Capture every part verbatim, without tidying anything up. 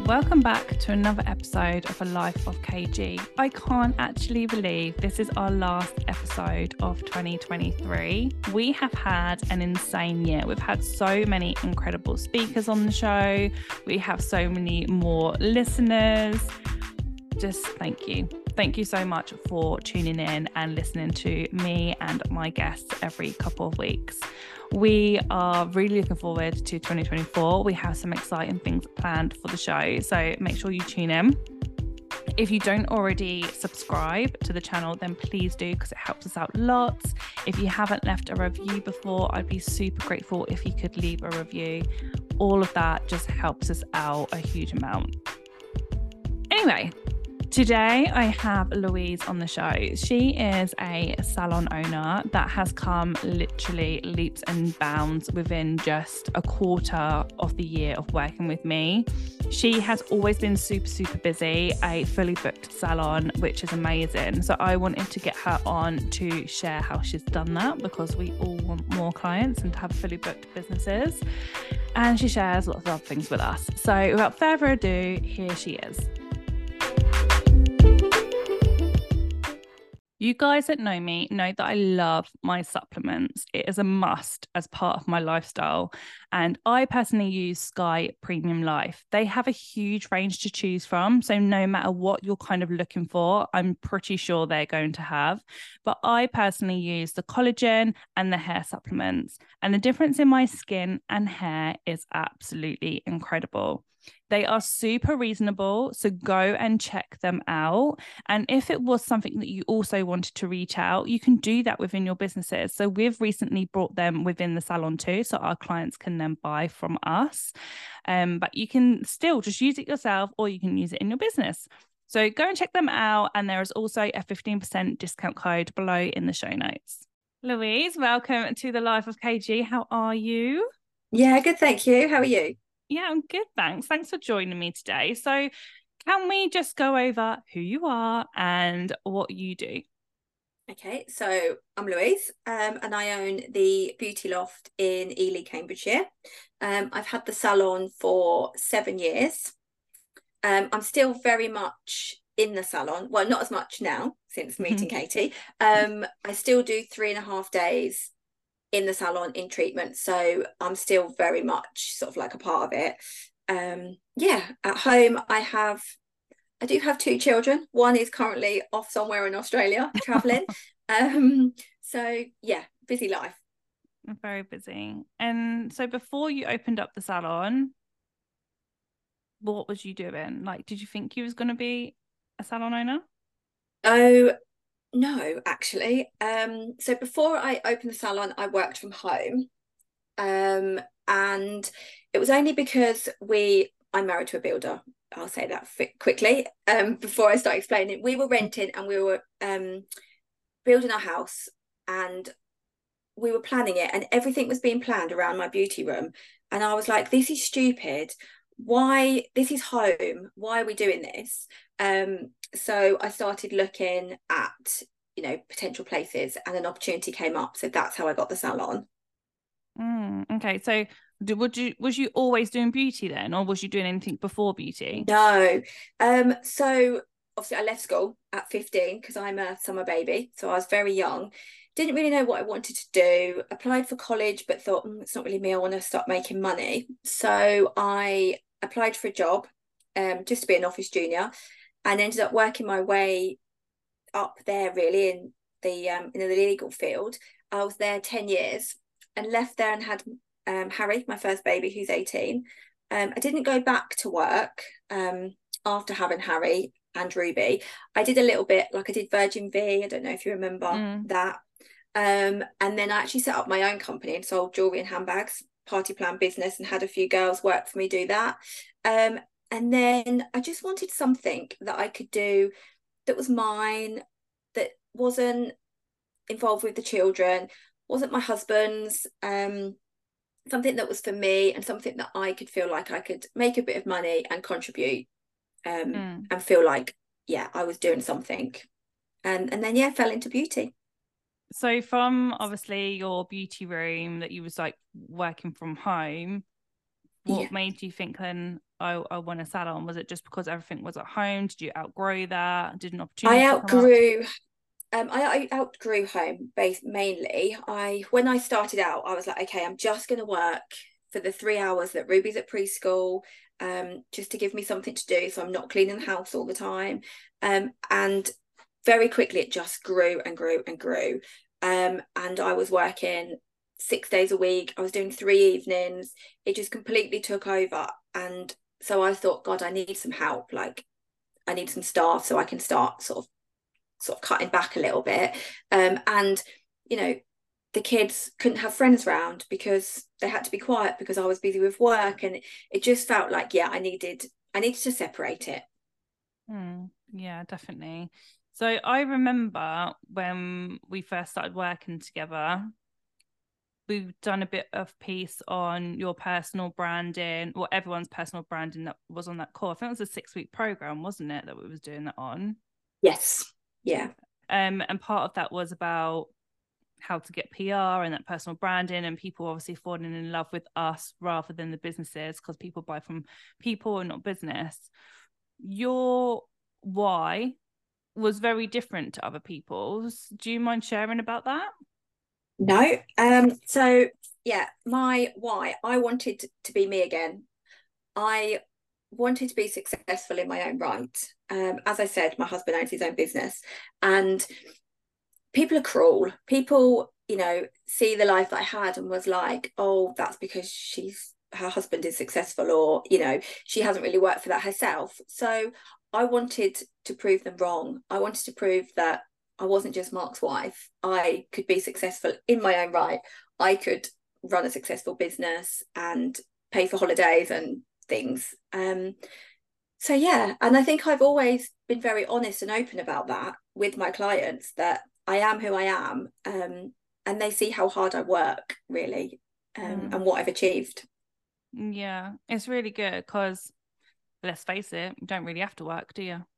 Welcome back to another episode of A Life of K G. I can't actually believe this is our last episode of twenty twenty-three. We have had an insane year. We've had so many incredible speakers on the show. We have so many more listeners. Just thank you. Thank you so much for tuning in and listening to me and my guests every couple of weeks. We are really looking forward to twenty twenty-four. We have some exciting things planned for the show, so make sure you tune in. If you don't already subscribe to the channel, then please do, because it helps us out lots. If you haven't left a review before, I'd be super grateful if you could leave a review. All of that just helps us out a huge amount. Anyway, today I have Louise on the show. She is a salon owner that has come literally leaps and bounds within just a quarter of the year of working with me. She has always been super, super busy, a fully booked salon, which is amazing. So I wanted to get her on to share how she's done that, because we all want more clients and to have fully booked businesses. And she shares lots of other things with us. So without further ado, here she is. You guys that know me know that I love my supplements. It is a must as part of my lifestyle. And I personally use Sky Premium Life. They have a huge range to choose from. So no matter what you're kind of looking for, I'm pretty sure they're going to have. But I personally use the collagen and the hair supplements. And the difference in my skin and hair is absolutely incredible. They are super reasonable, so go and check them out. And if it was something that you also wanted to reach out, you can do that within your businesses. So we've recently brought them within the salon too, so our clients can then buy from us. Um, but you can still just use it yourself, or you can use it in your business. So go and check them out. And there is also a fifteen percent discount code below in the show notes. Louise, welcome to the Life of K G. How are you? Yeah, good, thank you. How are you? Yeah, I'm good, thanks. Thanks for joining me today. So can we just go over who you are and what you do? Okay, so I'm Louise, um, and I own the Beauty Loft in Ely, Cambridgeshire. Um, I've had the salon for seven years. Um, I'm still very much in the salon. Well, not as much now since meeting Katie. Um, I still do three and a half days in the salon in treatment, so I'm still very much sort of like a part of it. Um yeah, at home I have I do have two children. One is currently off somewhere in Australia traveling. um so yeah, busy life. I'm very busy. And so before you opened up the salon, what was you doing? Like, did you think you was going to be a salon owner? Oh no, actually. Um so before I opened the salon, I worked from home. Um, and it was only because we, I'm married to a builder. I'll say that quickly um, before I start explaining. We were renting and we were um, building our house, and we were planning it, and everything was being planned around my beauty room. And I was like, this is stupid. Why? This is home. Why are we doing this? Um, so I started looking at, you know, potential places, and an opportunity came up. So that's how I got the salon. Mm, okay, so would you was you always doing beauty then, or was you doing anything before beauty? No. Um, so obviously I left school at fifteen because I'm a summer baby. So I was very young. Didn't really know what I wanted to do. Applied for college, but thought mm, it's not really me. I want to start making money. So I applied for a job, um, just to be an office junior, and ended up working my way up there really in the um in the legal field. I was there ten years and left there and had um, Harry, my first baby, who's eighteen. Um, I didn't go back to work um, after having Harry and Ruby. I did a little bit, like I did Virgin V. I don't know if you remember Mm. that. Um, and then I actually set up my own company and sold jewelry and handbags, party plan business, and had a few girls work for me do that. Um, and then I just wanted something that I could do that was mine, that wasn't involved with the children, wasn't my husband's. Um, something that was for me, and something that I could feel like I could make a bit of money and contribute, um, Mm. and feel like, yeah, I was doing something. And and then, yeah, fell into beauty. So from obviously your beauty room that you was like working from home, what Yeah. made you think then, I, I want a salon? Was it just because everything was at home? Did you outgrow that? Did an opportunity I come up? outgrew um I, I outgrew home based mainly. I when I started out, I was like, okay, I'm just gonna work for the three hours that Ruby's at preschool, um, just to give me something to do so I'm not cleaning the house all the time. Um, and very quickly it just grew and grew and grew. Um, and I was working six days a week. I was doing three evenings. It just completely took over. And so I thought, God, I need some help. Like, I need some staff so I can start sort of sort of cutting back a little bit. Um, and you know, the kids couldn't have friends round because they had to be quiet because I was busy with work, and it just felt like, yeah, I needed I needed to separate it. Hmm. Yeah, definitely. So I remember when we first started working together, we've done a bit of piece on your personal branding, or everyone's personal branding that was on that call. I think it was a six week program, wasn't it, that we was doing that on? Yes. Yeah. Um, and part of that was about how to get P R and that personal branding, and people obviously falling in love with us rather than the businesses, because people buy from people and not business. Your why was very different to other people's. Do you mind sharing about that? No. Um, so yeah, my why, I wanted to be me again. I wanted to be successful in my own right. Um, as I said, my husband owns his own business, and people are cruel. People, you know, see the life that I had and was like, oh, that's because she's her husband is successful, or, you know, she hasn't really worked for that herself. So I wanted to prove them wrong. I wanted to prove that I wasn't just Mark's wife. I could be successful in my own right. I could run a successful business and pay for holidays and things. Um, so yeah, and I think I've always been very honest and open about that with my clients, that I am who I am, um, and they see how hard I work, really, um, Mm. and what I've achieved. Yeah, it's really good because, let's face it, you don't really have to work, do you?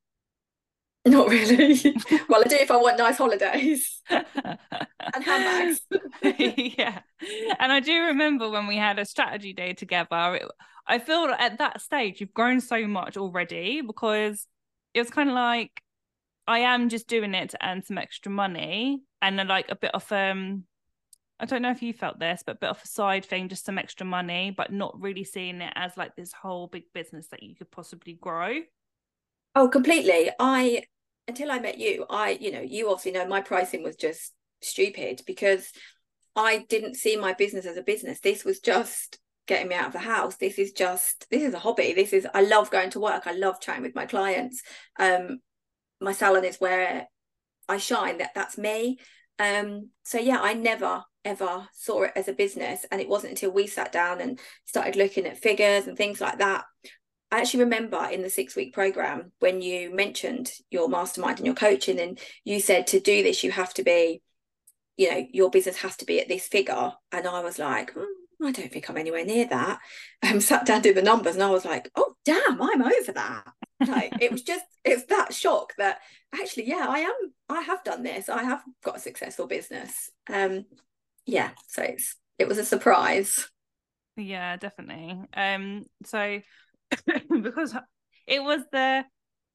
Not really. Well, I do if I want nice holidays and handbags. Yeah. And I do remember when we had a strategy day together, it, I feel at that stage you've grown so much already, because it was kind of like, I am just doing it to earn some extra money, and then like a bit of um I don't know if you felt this, but a bit of a side thing, just some extra money, but not really seeing it as like this whole big business that you could possibly grow. Oh, completely. I until I met you, I, you know, you obviously know my pricing was just stupid because I didn't see my business as a business. This was just getting me out of the house. This is just this is a hobby. This is I love going to work. I love chatting with my clients. Um, my salon is where I shine. That that's me. Um, so yeah, I never ever saw it as a business, and it wasn't until we sat down and started looking at figures and things like that. I actually remember in the six week program when you mentioned your mastermind and your coaching, and you said to do this, you have to be, you know, your business has to be at this figure. And I was like, mm, I don't think I'm anywhere near that. I um, sat down, did the numbers, and I was like, oh, damn, I'm over that. Like, it was just, it's that shock that actually, yeah, I am, I have done this. I have got a successful business. Um, yeah, so it's, it was a surprise. Yeah, definitely. Um, so because it was the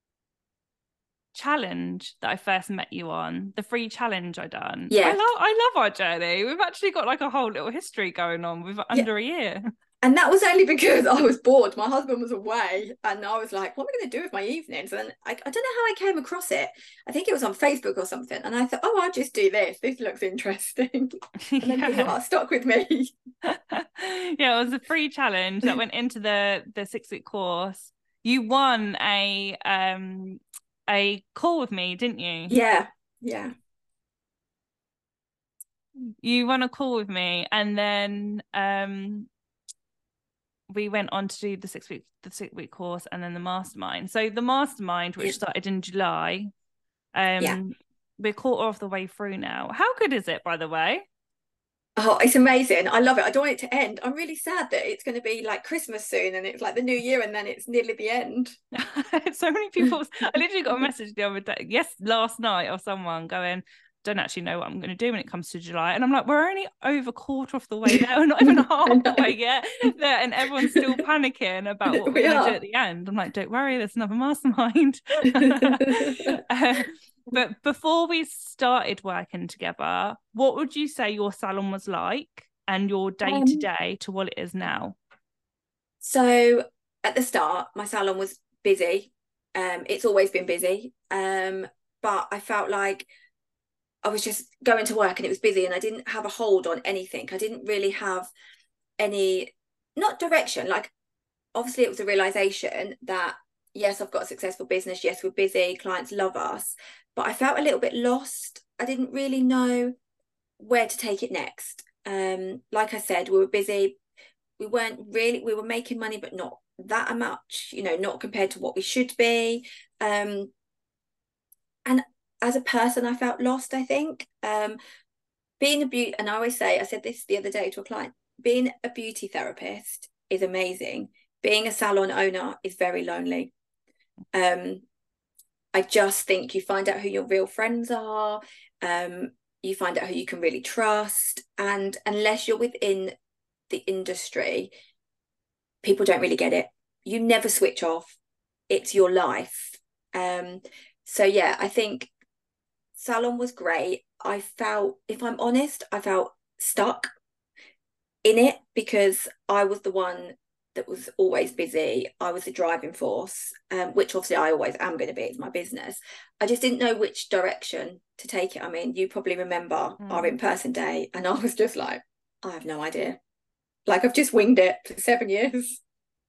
challenge that I first met you on, the free challenge I done. I Yeah. love I love our journey. We've actually got like a whole little history going on with Yeah. under a year. And that was only because I was bored. My husband was away, and I was like, what am I going to do with my evenings? And I, I don't know how I came across it. I think it was on Facebook or something. And I thought, oh, I'll just do this. This looks interesting. And then here you are, stuck with me. Yeah, it was a free challenge that went into the the six week course. You won a um a call with me, didn't you? Yeah. Yeah. You won a call with me, and then um we went on to do the six week the six week course, and then the mastermind. So the mastermind, which Yeah. started in July, um, Yeah. we're quarter of the way through now. How good is it, by the way? Oh, it's amazing. I love it. I don't want it to end. I'm really sad that it's going to be like Christmas soon and it's like the new year and then it's nearly the end. So many people, I literally got a message the other day, yes, last night, of someone going, don't actually know what I'm going to do when it comes to July. And I'm like, we're only over a quarter of the way there. We're not even half the way yet there. And everyone's still panicking about what we're we going to do at the end. I'm like, don't worry, there's another mastermind. uh, but before we started working together, what would you say your salon was like and your day to day to what it is now? So at the start, my salon was busy. Um, it's always been busy. Um, but I felt like I was just going to work and it was busy and I didn't have a hold on anything. I didn't really have any, not direction. Like, obviously it was a realization that, yes, I've got a successful business. Yes, we're busy. Clients love us. But I felt a little bit lost. I didn't really know where to take it next. Um, like I said, we were busy. We weren't really, we were making money, but not that much, you know, not compared to what we should be. Um, and as a person, I felt lost, I think. Um, being a beauty, and I always say, I said this the other day to a client, being a beauty therapist is amazing. Being a salon owner is very lonely. Um, I just think you find out who your real friends are. Um, you find out who you can really trust. And unless you're within the industry, people don't really get it. You never switch off. It's your life. Um, so yeah, I think salon was great. I felt, if I'm honest, I felt stuck in it because I was the one that was always busy. I was the driving force, um, which obviously I always am going to be. It's my business. I just didn't know which direction to take it. I mean, you probably remember mm. our in-person day, and I was just like, I have no idea. Like, I've just winged it for seven years.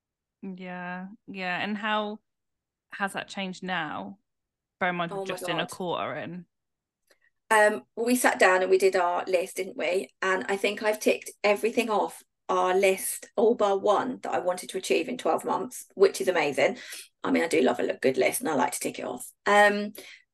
Yeah, yeah. And how has that changed now? Very much oh just in a quarter in. Um, well, we sat down and we did our list, didn't we? And I think I've ticked everything off our list, all bar one that I wanted to achieve in twelve months, which is amazing. I mean, I do love a good list and I like to tick it off. Um,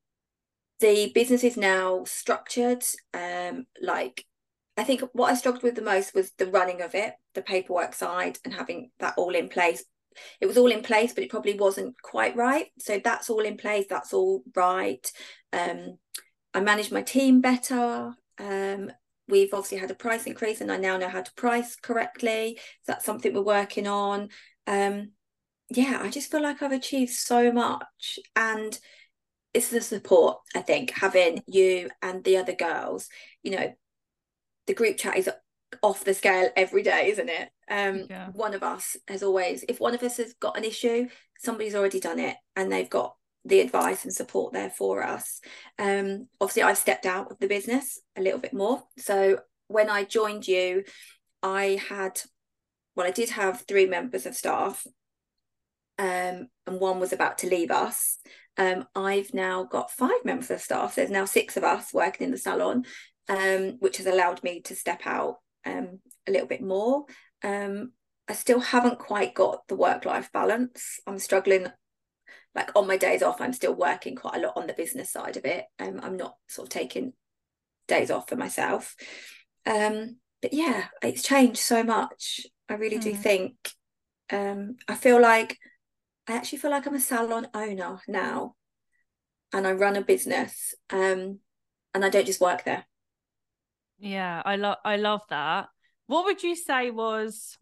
the business is now structured. Um, like, I think what I struggled with the most was the running of it, the paperwork side, and having that all in place. It was all in place, but it probably wasn't quite right. So that's all in place. That's all right. Um, I manage my team better. Um, we've obviously had a price increase and I now know how to price correctly. So that's something we're working on. Um, yeah, I just feel like I've achieved so much. And it's the support, I think, having you and the other girls. You know, the group chat is off the scale every day, isn't it? Um, yeah. One of us has always, if one of us has got an issue, somebody's already done it and they've got the advice and support there for us. Um, obviously, I've stepped out of the business a little bit more. So when I joined you, I had, well, I did have three members of staff, um, and one was about to leave us. Um, I've now got five members of staff. There's now six of us working in the salon, um, which has allowed me to step out um, a little bit more. Um, I still haven't quite got the work-life balance. I'm struggling. Like, on my days off, I'm still working quite a lot on the business side of it. Um, I'm not sort of taking days off for myself. Um, but yeah, it's changed so much. I really mm. do think. Um, I feel like, I actually feel like I'm a salon owner now, and I run a business, um, and I don't just work there. Yeah, I love I love that. What would you say was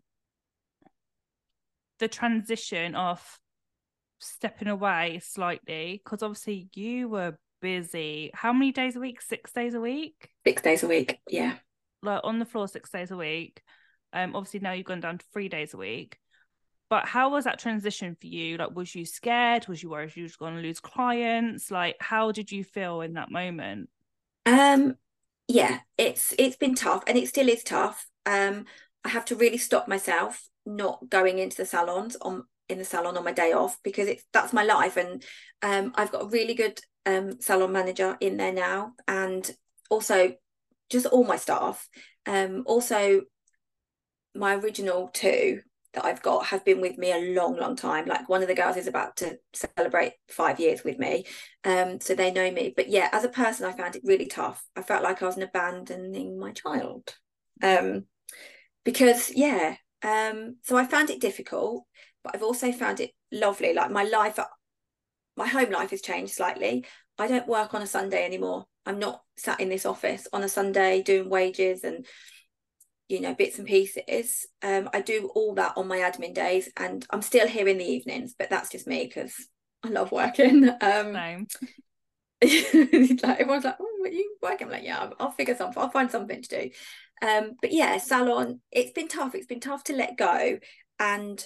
the transition of stepping away slightly? Because obviously you were busy. How many days a week? Six days a week? Six days a week, yeah. Like on the floor six days a week. Um, obviously now you've gone down to three days a week. But how was that transition for you? Like, was you scared? Was you worried you were going to lose clients? Like, how did you feel in that moment? Um, yeah, it's it's been tough, and it still is tough. Um, I have to really stop myself not going into the salons on in the salon on my day off, because it's that's my life. And um, I've got a really good um salon manager in there now, and also just all my staff. Um, also my original two that I've got have been with me a long, long time. Like, one of the girls is about to celebrate five years with me. Um, so they know me. But yeah, as a person, I found it really tough. I felt like I was abandoning my child. Um, because, yeah, um, so I found it difficult, but I've also found it lovely. Like, my life, my home life has changed slightly. I don't work on a Sunday anymore. I'm not sat in this office on a Sunday doing wages and, you know, bits and pieces. Um, I do all that on my admin days, and I'm still here in the evenings, but that's just me because I love working. Um, Same. like everyone's like, oh, are you working? I'm like, yeah, I'll, I'll figure something. I'll find something to do. Um, but yeah, salon. It's been tough. It's been tough to let go, and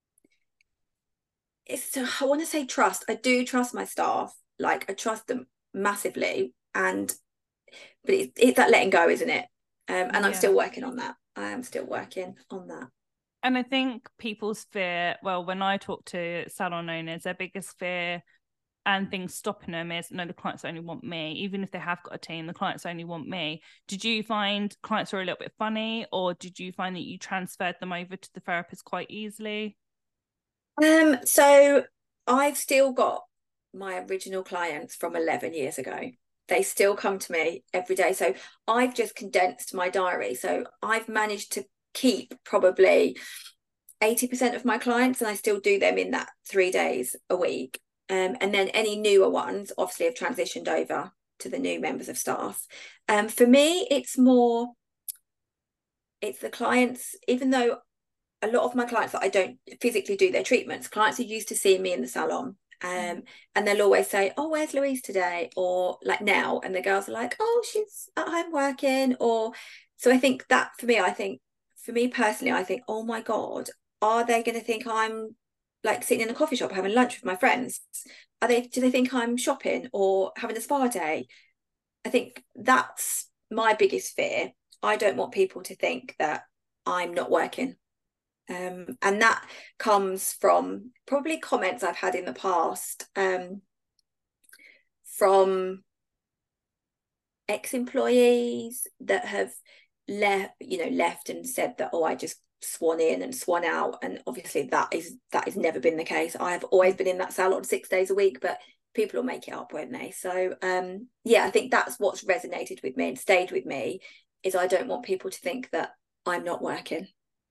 it's. I want to say trust. I do trust my staff. Like I trust them massively, and but it's, it's that letting go, isn't it? Um, and I'm Yeah. still working on that. I am still working on that. And I think people's fear, well, when I talk to salon owners, their biggest fear and things stopping them is, no, the clients only want me. Even if they have got a team, the clients only want me. Did you find clients were a little bit funny, or did you find that you transferred them over to the therapist quite easily? Um, so I've still got my original clients from eleven years ago. They still come to me every day. So I've just condensed my diary. So I've managed to keep probably eighty percent of my clients, and I still do them in that three days a week. Um, and then any newer ones obviously have transitioned over to the new members of staff. Um, for me, it's more, it's the clients, even though a lot of my clients that I don't physically do their treatments, clients are used to seeing me in the salon. Um, and they'll always say, oh, where's Louise today? Or like now, and the girls are like, oh, she's at home working. Or so I think that for me, I think for me personally, I think, oh my God, are they going to think I'm like sitting in a coffee shop having lunch with my friends? Are they, do they think I'm shopping or having a spa day? I think that's my biggest fear. I don't want people to think that I'm not working. Um, and that comes from probably comments I've had in the past um, from ex-employees that have left, you know, left and said that, oh, I just swan in and swan out. And obviously that is that has never been the case. I have always been in that salon six days a week, but people will make it up, won't they? So um, yeah, I think that's what's resonated with me and stayed with me, is I don't want people to think that I'm not working.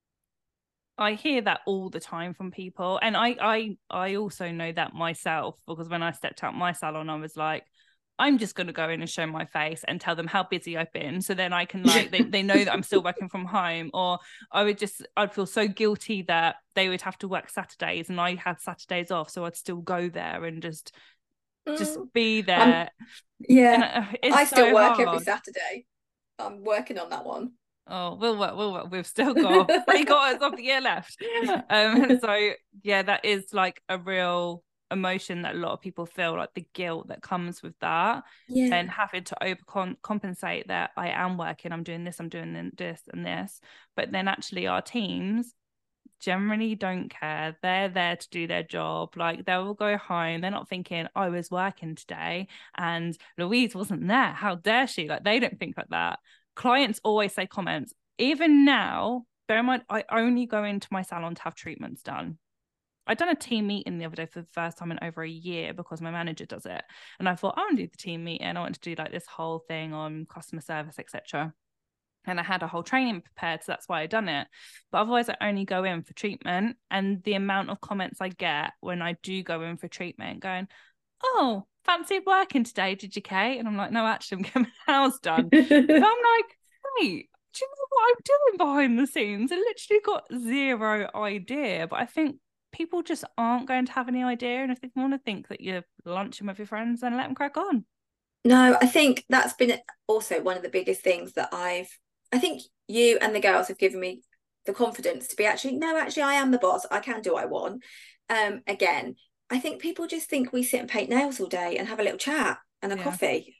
I hear that all the time from people. And I I I also know that myself, because when I stepped out my salon, I was like, I'm just going to go in and show my face and tell them how busy I've been. So then I can like, they, they know that I'm still working from home. Or I would just, I'd feel so guilty that they would have to work Saturdays and I had Saturdays off. So I'd still go there and just, just be there. Um, yeah, and it's I still so work hard. every Saturday. I'm working on that one. Oh, we'll work, we'll work. We've still got three quarters of the year left. Um, so yeah, that is like a real emotion that a lot of people feel, like the guilt that comes with that, Yeah. and having to overcompensate that I am working, I'm doing this, I'm doing this and this. But then actually our teams generally don't care. They're there to do their job. Like they will go home. They're not thinking, I was working today and Louise wasn't there. How dare she? Like they don't think like that. Clients always say comments. Even now, bear in mind, I only go into my salon to have treatments done. I'd done a team meeting the other day for the first time in over a year because my manager does it. And I thought, I want to do the team meeting. I want to do like this whole thing on customer service, et cetera. And I had a whole training prepared, so that's why I done it. But otherwise, I only go in for treatment. And the amount of comments I get when I do go in for treatment, going, oh, fancied working today, did you, Kate? And I'm like, no, actually, I'm getting my house done. But I'm like, wait, do you know what I'm doing behind the scenes? I literally got zero idea. But I think people just aren't going to have any idea. And if they want to think that you're lunching with your friends, then let them crack on. No, I think that's been also one of the biggest things that I've, I think you and the girls have given me the confidence to be actually, no, actually, I am the boss. I can do what I want. Um, again, I think people just think we sit and paint nails all day and have a little chat and a Yeah. coffee.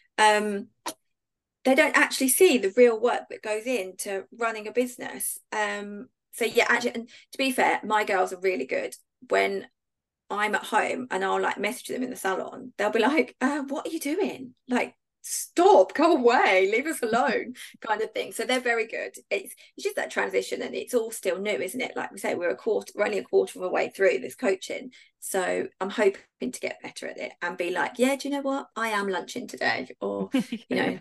Um, they don't actually see the real work that goes into running a business. Um, so yeah, actually, and to be fair, my girls are really good. When I'm at home and I'll like message them in the salon, they'll be like, uh, what are you doing? Like, stop, go away, leave us alone, kind of thing. So they're very good. It's it's just that transition, and it's all still new, isn't it? Like we say, we're a quarter, we're only a quarter of a way through this coaching. So I'm hoping to get better at it and be like, yeah, do you know what? I am lunching today, or Yeah. you know.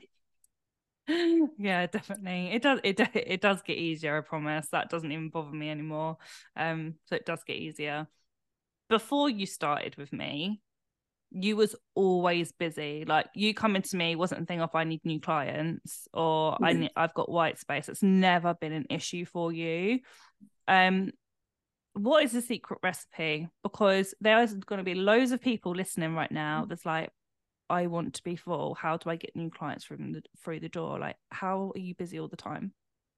Yeah, definitely. It does it it does get easier, I promise. That doesn't even bother me anymore. Um, so it does get easier. Before you started with me, you was always busy. Like you coming to me wasn't a thing of I need new clients or mm-hmm. I need, I've got white space. It's never been an issue for you. Um, what is the secret recipe? Because there's going to be loads of people listening right now that's like, I want to be full. How do I get new clients from the, through the door? Like, how are you busy all the time?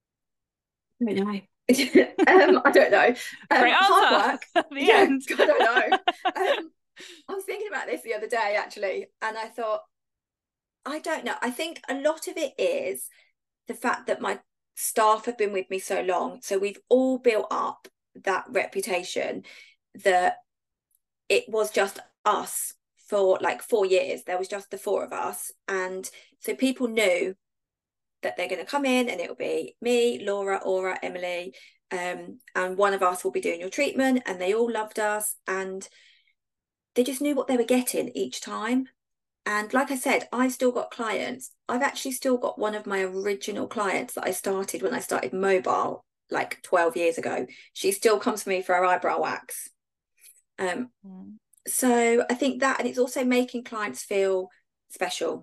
I don't know. um, I don't know. Um, Great hard work. At the yeah, end. I don't know. Um, I was thinking about this the other day, actually, and I thought, I don't know. I think a lot of it is the fact that my staff have been with me so long. So we've all built up that reputation that it was just us for like four years. There was just the four of us. And so people knew that they're going to come in and it'll be me, Laura, Aura, Emily, um, and one of us will be doing your treatment, and they all loved us and they just knew what they were getting each time. And like I said, I've still got clients. I've actually still got one of my original clients that I started when I started Mobile like twelve years ago. She still comes to me for her eyebrow wax. Um, mm. So I think that, and it's also making clients feel special.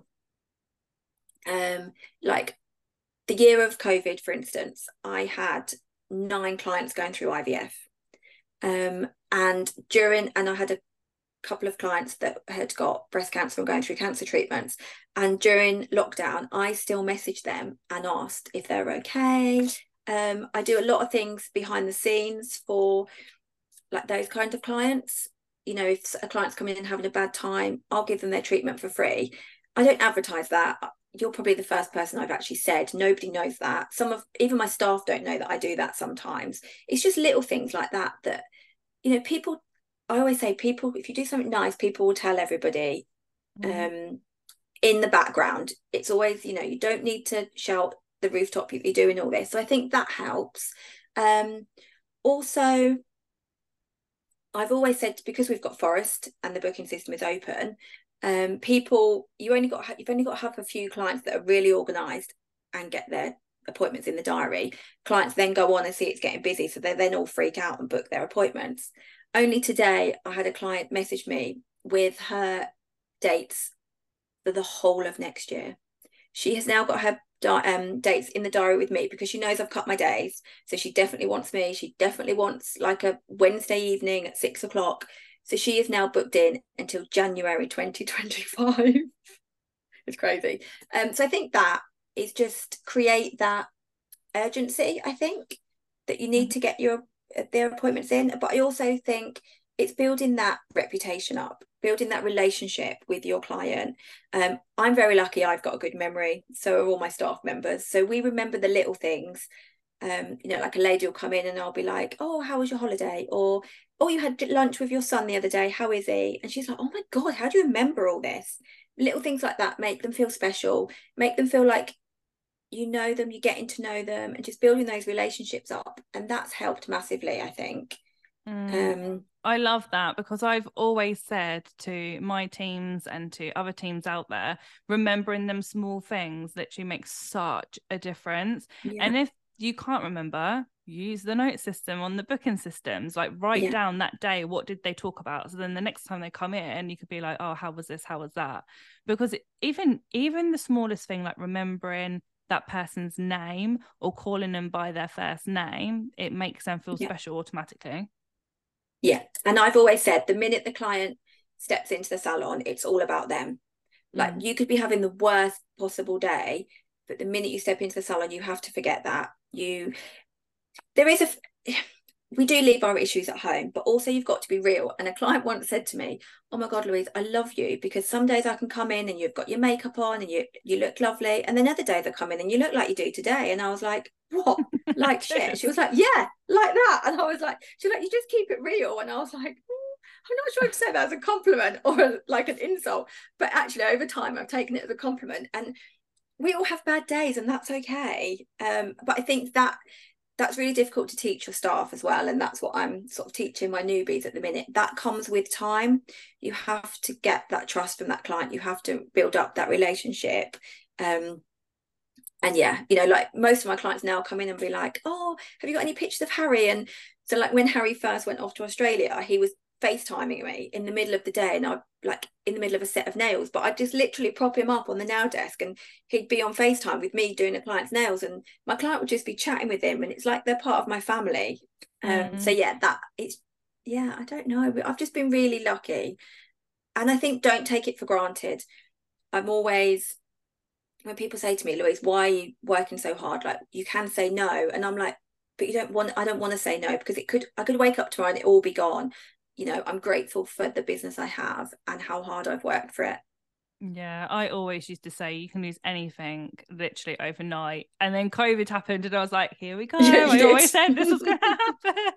Um, like the year of COVID, for instance, I had nine clients going through I V F. Um, and during, and I had a couple of clients that had got breast cancer and going through cancer treatments. And during lockdown, I still messaged them and asked if they're okay. Um, I do a lot of things behind the scenes for like those kind of clients. You know, if a client's coming in and having a bad time, I'll give them their treatment for free. I don't advertise that. You're probably the first person I've actually said. Nobody knows that. Some of, even my staff don't know that I do that sometimes. It's just little things like that that, you know, people, I always say people, if you do something nice, people will tell everybody mm. um, in the background. It's always, you know, you don't need to shout the rooftop you're doing all this. So I think that helps. Um, also, I've always said, because we've got Forest and the booking system is open, um, people, you only got, you've only got to have a few clients that are really organised and get their appointments in the diary. Clients then go on and see it's getting busy, so they then all freak out and book their appointments. Only today, I had a client message me with her dates for the whole of next year. She has now got her um, dates in the diary with me because she knows I've cut my days. So she definitely wants me. She definitely wants like a Wednesday evening at six o'clock. So she is now booked in until January twenty twenty-five. It's crazy. Um, so I think that is just create that urgency, I think, that you need mm-hmm. to get your their appointments in. But I also think it's building that reputation up, building that relationship with your client. Um, I'm very lucky I've got a good memory. So are all my staff members. So we remember the little things. Um, you know, like a lady will come in and I'll be like, oh, how was your holiday? Or, oh, you had lunch with your son the other day. How is he? And she's like, oh my God, how do you remember all this? Little things like that make them feel special, make them feel like you know them, you're getting to know them, and just building those relationships up. And that's helped massively, I think. Mm, um, I love that, because I've always said to my teams and to other teams out there, remembering them small things literally makes such a difference. Yeah. And if you can't remember, use the note system on the booking systems, like write yeah. down that day, what did they talk about? So then the next time they come in, you could be like, oh, how was this? How was that? Because it, even, even the smallest thing, like remembering that person's name or calling them by their first name, it makes them feel yeah. special automatically. Yeah. And I've always said, the minute the client steps into the salon, it's all about them. Like mm. you could be having the worst possible day, but the minute you step into the salon, you have to forget that. You, there is a, we do leave our issues at home, but also you've got to be real. And a client once said to me, oh my God, Louise, I love you, because some days I can come in and you've got your makeup on and you you look lovely. And then other days I come in and you look like you do today. And I was like, what? Like shit? She was like, yeah, like that. And I was like, she was like, you just keep it real. And I was like, mm, I'm not sure I'd say that as a compliment or a, like an insult. But actually over time, I've taken it as a compliment. And we all have bad days and that's okay. Um, but I think that that's really difficult to teach your staff as well. And that's what I'm sort of teaching my newbies at the minute. That comes with time. You have to get that trust from that client. You have to build up that relationship. Um, and yeah, you know, like most of my clients now come in and be like, oh, have you got any pictures of Harry? And so like when Harry first went off to Australia, he was FaceTiming me in the middle of the day, and I like in the middle of a set of nails, but I'd just literally prop him up on the nail desk and he'd be on FaceTime with me doing a client's nails, and my client would just be chatting with him, and it's like they're part of my family. Um, Mm. so yeah, that it's yeah, I don't know. I've just been really lucky. And I think don't take it for granted. I'm always, when people say to me, Louise, why are you working so hard? Like, you can say no. And I'm like, but you don't want, I don't want to say no, because it could, I could wake up tomorrow and it all be gone. You know, I'm grateful for the business I have and how hard I've worked for it. Yeah, I always used to say you can lose anything literally overnight. And then COVID happened and I was like, here we go. Yeah, I did. always said this was going to happen.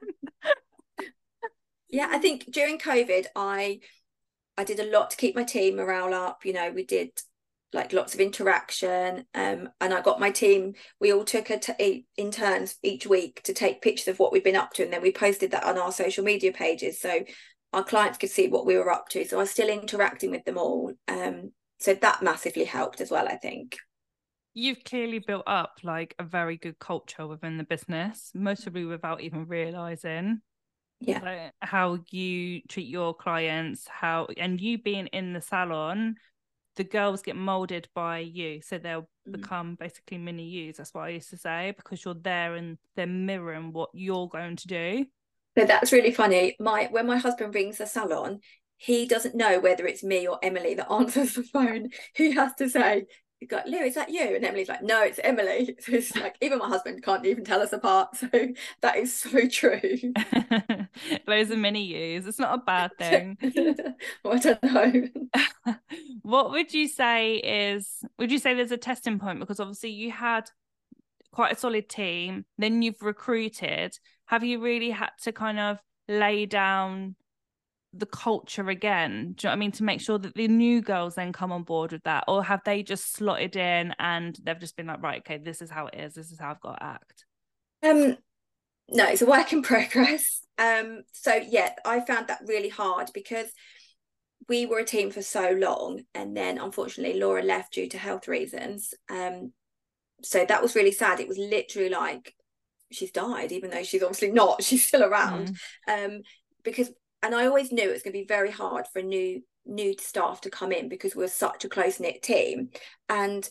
Yeah, I think during COVID, I I did a lot to keep my team morale up. You know, we did like lots of interaction, um, and I got my team, we all took a t- in turns each week to take pictures of what we'd been up to, and then we posted that on our social media pages so our clients could see what we were up to. So I was still interacting with them all. Um, so that massively helped as well, I think. You've clearly built up like a very good culture within the business, most probably without even realizing. Yeah. Like how you treat your clients, how, and you being in the salon, the girls get molded by you, so they'll mm. become basically mini yous. That's what I used to say, because you're there and they're mirroring what you're going to do. So that's really funny. My when my husband rings the salon, he doesn't know whether it's me or Emily that answers the phone. He has to say, "You got Lou, is that you?" And Emily's like, "No, it's Emily." So it's like, even my husband can't even tell us apart. So that is so true. Those are mini yous. It's not a bad thing. Well, I don't know. What would you say is, would you say there's a testing point? Because obviously you had quite a solid team, then you've recruited. Have you really had to kind of lay down the culture again? Do you know what I mean? To make sure that the new girls then come on board with that, or have they just slotted in and they've just been like, right, okay, this is how it is. This is how I've got to act. Um, no, it's a work in progress. Um, so yeah, I found that really hard because we were a team for so long, and then unfortunately Laura left due to health reasons. Um, so that was really sad. It was literally like she's died, even though she's obviously not. She's still around. Mm. Um, because, and I always knew it was going to be very hard for new new staff to come in because we're such a close knit team. And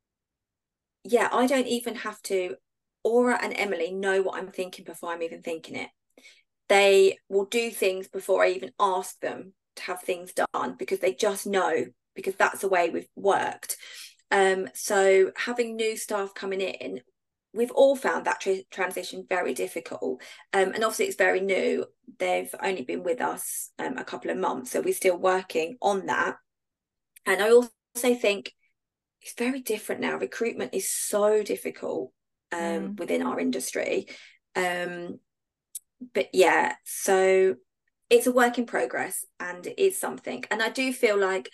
yeah, I don't even have to. Aura and Emily know what I'm thinking before I'm even thinking it. They will do things before I even ask them to have things done, because they just know, because that's the way we've worked. Um, so having new staff coming in, we've all found that tra- transition very difficult. Um, and obviously it's very new. They've only been with us um, a couple of months, so we're still working on that. And I also think it's very different now. Recruitment is so difficult um, mm. within our industry. Um, but yeah, so it's a work in progress, and it is something. And I do feel like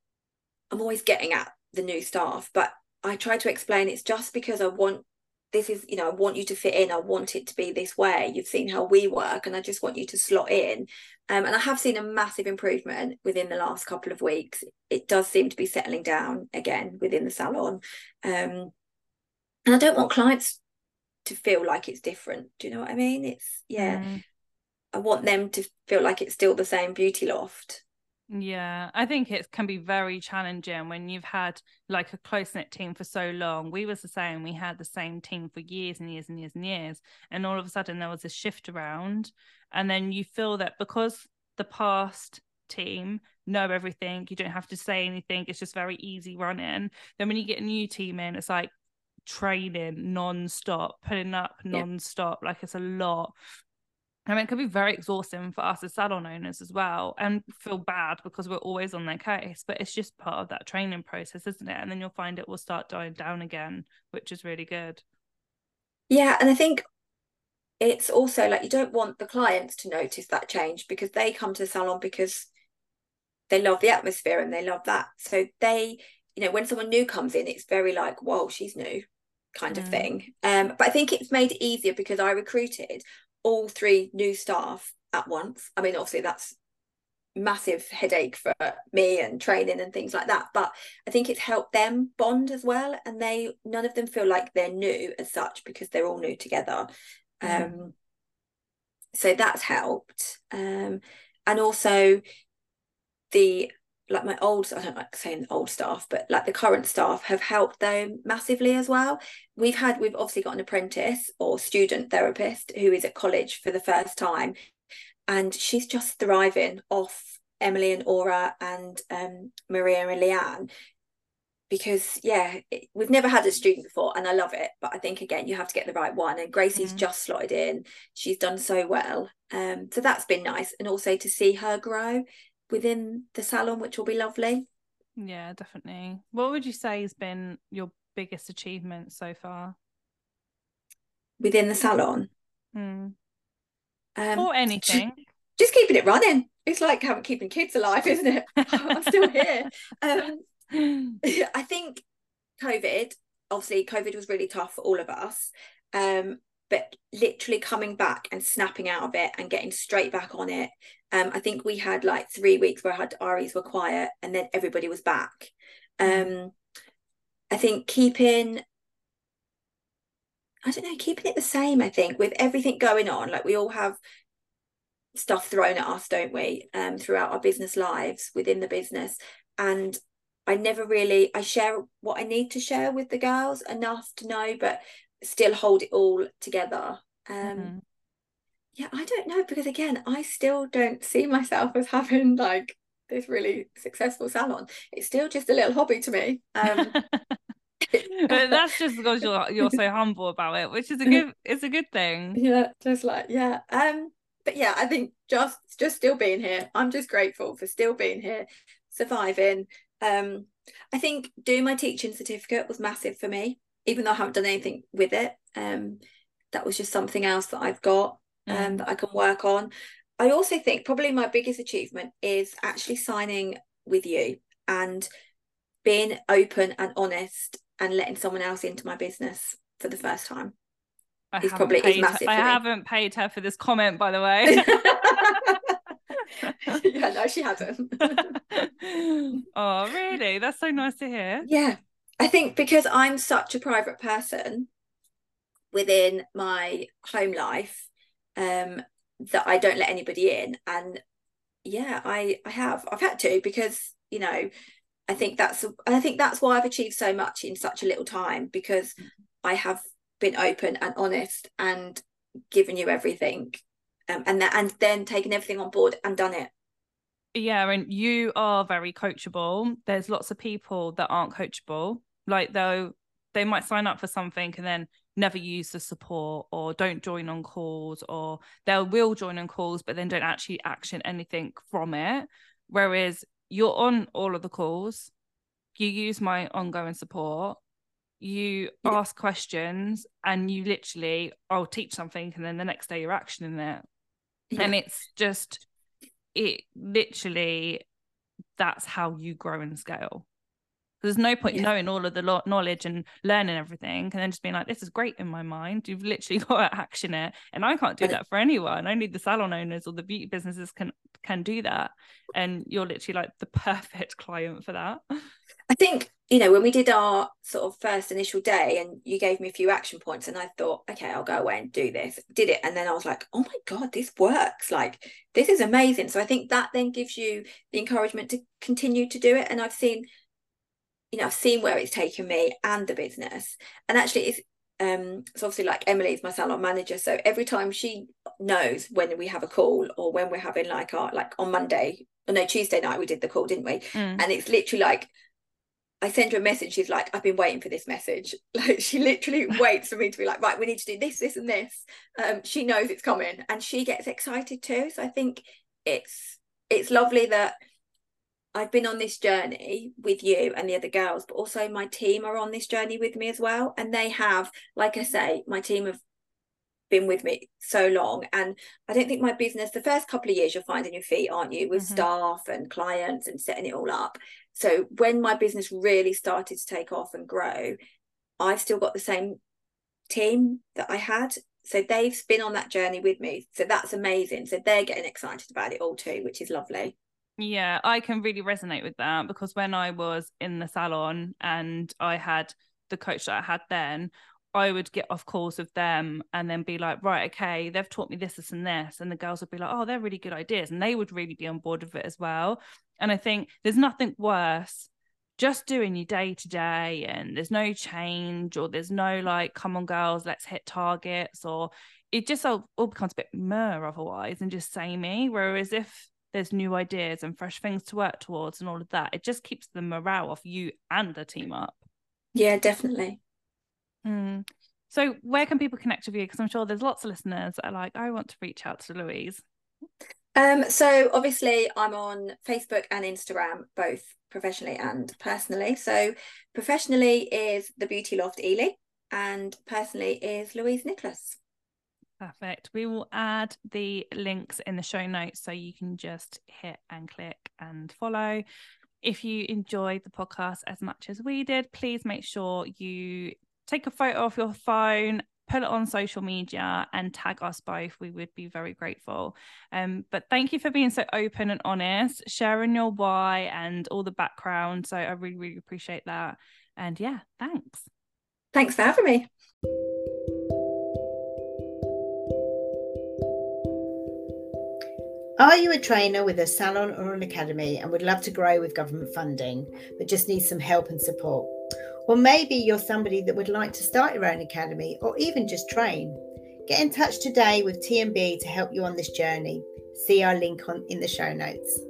I'm always getting at the new staff, but I try to explain it's just because I want, this is, you know, I want you to fit in. I want it to be this way. You've seen how we work, and I just want you to slot in. Um, and I have seen a massive improvement within the last couple of weeks. It does seem to be settling down again within the salon. Um, and I don't want clients to feel like it's different. Do you know what I mean? It's, yeah, mm. I want them to feel like it's still the same beauty loft. Yeah, I think it can be very challenging when you've had like a close-knit team for so long. We was the same. We had the same team for years and years and years and years. And all of a sudden there was a shift around. And then you feel that because the past team know everything, you don't have to say anything. It's just very easy running. Then when you get a new team in, it's like training non-stop, putting up non-stop. Yeah. Like it's a lot. I mean, it could be very exhausting for us as salon owners as well, and feel bad because we're always on their case, but it's just part of that training process, isn't it? And then you'll find it will start dying down again, which is really good. Yeah, and I think it's also like, you don't want the clients to notice that change, because they come to the salon because they love the atmosphere and they love that. So they, you know, when someone new comes in, it's very like, whoa, she's new kind mm. of thing. Um, but I think it's made it easier because I recruited all three new staff at once. I mean, obviously that's massive headache for me and training and things like that, but I think it's helped them bond as well, and they, none of them feel like they're new as such because they're all new together. Mm. Um, so that's helped. Um, and also the like my old, I don't like saying old staff, but like the current staff have helped them massively as well. We've had, we've obviously got an apprentice or student therapist who is at college for the first time, and she's just thriving off Emily and Aura and um, Maria and Leanne, because yeah, it, we've never had a student before and I love it, but I think again you have to get the right one, and Gracie's mm. just slotted in. She's done so well, um so that's been nice, and also to see her grow within the salon, which will be lovely. Yeah, definitely. What would you say has been your biggest achievement so far within the salon? mm. um, or anything? Just keeping it running. It's like having keeping kids alive, isn't it? I'm still here. um I think COVID, obviously COVID was really tough for all of us, um but literally coming back and snapping out of it and getting straight back on it. um I think we had like three weeks where I had Aries were quiet and then everybody was back. mm. um I think keeping I don't know keeping it the same, I think, with everything going on, like we all have stuff thrown at us, don't we, um throughout our business lives, within the business, and I never really, I share what I need to share with the girls enough to know, but still hold it all together. Um, mm-hmm. Yeah, I don't know, because again, I still don't see myself as having like this really successful salon. It's still just a little hobby to me. Um, but that's just because you're you're so humble about it, which is a good, it's a good thing. Yeah, just like yeah. Um, but yeah, I think just just still being here. I'm just grateful for still being here, surviving. Um, I think doing my teaching certificate was massive for me, even though I haven't done anything with it. Um, that was just something else that I've got, um, mm. that I can work on. I also think probably my biggest achievement is actually signing with you and being open and honest and letting someone else into my business for the first time. I is probably is massive. Her, I haven't paid her for this comment, by the way. Yeah, no, she hasn't. Oh, really? That's so nice to hear. Yeah, I think because I'm such a private person within my home life, um, that I don't let anybody in, and yeah, I I have I've had to, because you know, I think that's I think that's why I've achieved so much in such a little time, because I have been open and honest and given you everything. Um, and that, and then taken everything on board and done it. Yeah, and you are very coachable. There's lots of people that aren't coachable. Like, though they might sign up for something and then never use the support, or don't join on calls, or they will join on calls but then don't actually action anything from it. Whereas you're on all of the calls, you use my ongoing support, you yeah. ask questions, and you literally, I'll teach something and then the next day you're actioning it. Yeah. And it's just, it literally, that's how you grow and scale. There's no point yeah. knowing all of the lo- knowledge and learning everything and then just being like, this is great in my mind. You've literally got to action it. And I can't do that for anyone. Only the salon owners or the beauty businesses can can do that. And you're literally like the perfect client for that. I think, you know, when we did our sort of first initial day and you gave me a few action points and I thought, okay, I'll go away and do this. Did it. And then I was like, oh my God, this works. Like, this is amazing. So I think that then gives you the encouragement to continue to do it. And I've seen, you know, I've seen where it's taken me and the business. And actually it's, um, so obviously like Emily's my salon manager. So every time she knows when we have a call or when we're having like our, like on Monday, or no, Tuesday night we did the call, didn't we? Mm. And it's literally like, I send her a message, she's like, I've been waiting for this message. Like, she literally waits for me to be like, right, we need to do this, this and this. Um, she knows it's coming and she gets excited too. So I think it's it's lovely that I've been on this journey with you and the other girls, but also my team are on this journey with me as well. And they have, like I say, my team have been with me so long. And I don't think my business, the first couple of years you're finding your feet, aren't you, with mm-hmm. staff and clients and setting it all up. So when my business really started to take off and grow, I've still got the same team that I had. So they've been on that journey with me. So that's amazing. So they're getting excited about it all too, which is lovely. Yeah, I can really resonate with that, because when I was in the salon and I had the coach that I had then, I would get off calls with them and then be like, right, okay, they've taught me this, this, and this. And the girls would be like, oh, they're really good ideas. And they would really be on board with it as well. And I think there's nothing worse just doing your day to day and there's no change, or there's no like, come on girls, let's hit targets, or it just all, all becomes a bit mer otherwise and just samey. Whereas if there's new ideas and fresh things to work towards and all of that, it just keeps the morale of you and the team up. Yeah, definitely. Mm. So where can people connect with you? Because I'm sure there's lots of listeners that are like, I want to reach out to Louise. Um, so obviously I'm on Facebook and Instagram, both professionally and personally. So professionally is the Beauty Loft Ely, and personally is Louise Nicholas. Perfect. We will add the links in the show notes so you can just hit and click and follow. If you enjoyed the podcast as much as we did, please make sure you take a photo of your phone, put it on social media and tag us both. We would be very grateful. Um, but thank you for being so open and honest, sharing your why and all the background. So I really, really appreciate that. And yeah, thanks. Thanks for having me. Are you a trainer with a salon or an academy and would love to grow with government funding, but just need some help and support? Or maybe you're somebody that would like to start your own academy or even just train. Get in touch today with T M B to help you on this journey. See our link on in the show notes.